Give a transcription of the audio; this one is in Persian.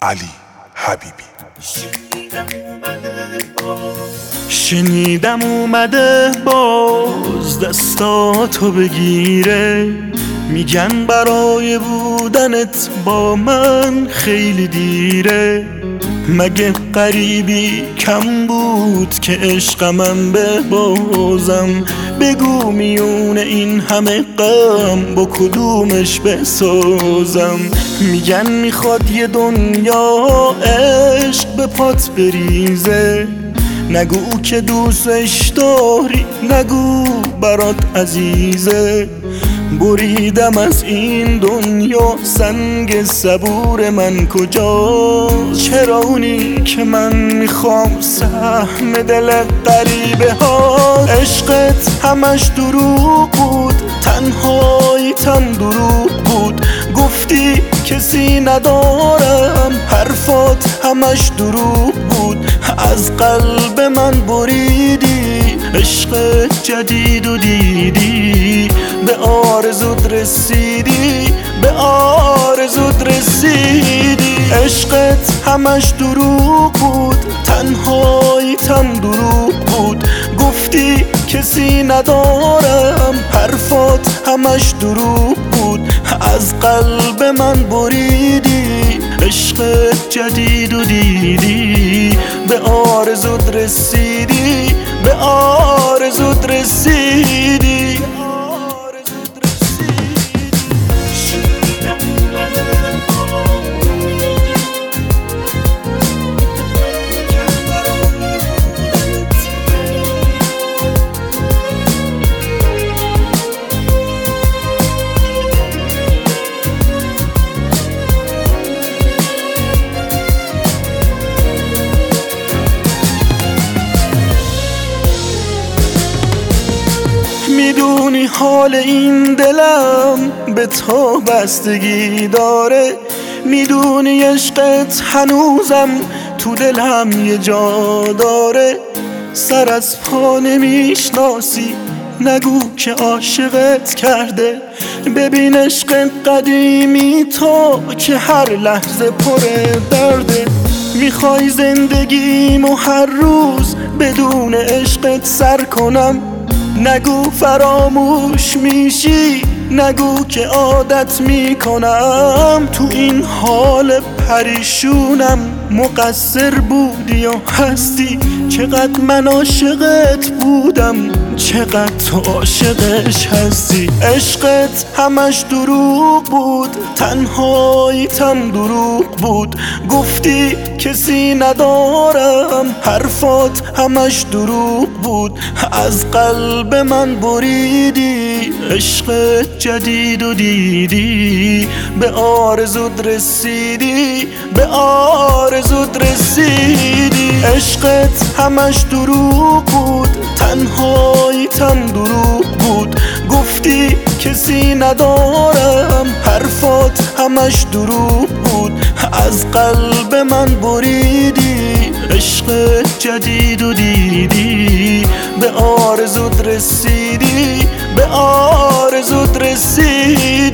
علی حبیبی. شنیدم اومده باز دستاتو بگیره، میگن برای بودنت با من خیلی دیره. مگه غریبی کم بود که عشقمم ببازم؟ بگو میون این همه غم با کدومش بسازم؟ میگن میخواد یه دنیا عشق به پات بریزه، نگو که دوستش داری، نگو برات عزیزه. بریدم از این دنیا سنگ صبور من کجاست؟ چرا اونی که من میخوام سهم دل غریبه ها؟ عشقت همش دروغ بود، تنهاییتم دروغ بود، گفتی کسی ندارم، حرفات همش دروغ بود. از قلب من بریدی، عشق جدید و دیدی، به آرزوت رسیدی، به آرزوت رسیدی. عشقت همش دروغ بود، تنهاییتم دروغ بود، گفتی کسی ندارم، حرفات همش دروغ بود. از قلب من بریدی، عشق جدید و دیدی، به آرزوت رسیدی، به آرزوت رسیدی. میدونی حال این دلم به تو بستگی داره، میدونی عشقت هنوزم تو دلم یه جا داره. سر از پا نمیشناسی، نگو که عاشقت کرده. ببین عشق قدیمی تو که هر لحظه پر درده. میخوای زندگیمو هر روز بدون عشقت سر کنم؟ نگو فراموش میشی، نگو که عادت میکنم. تو این حال پریشونم، مقصر بودی و هستی. چقدر من عاشقت بودم، چقدر تو عاشقش هستی. عشقت همش دروغ بود، تنهاییتم دروغ بود، گفتی کسی ندارم، حرفات همش دروغ بود. از قلب من بریدی، عشق جدید و دیدی، به آرزوت رسیدی، به آرزوت رسیدی. عشقت همش دروغ بود، تنهاییتم دروغ بود، گفتی کسی ندارم، حرفات همش دروغ بود. از قلب من بریدی، عشق جدید و دیدی، به آرزوت رسیدی، به آرزوت رسیدی.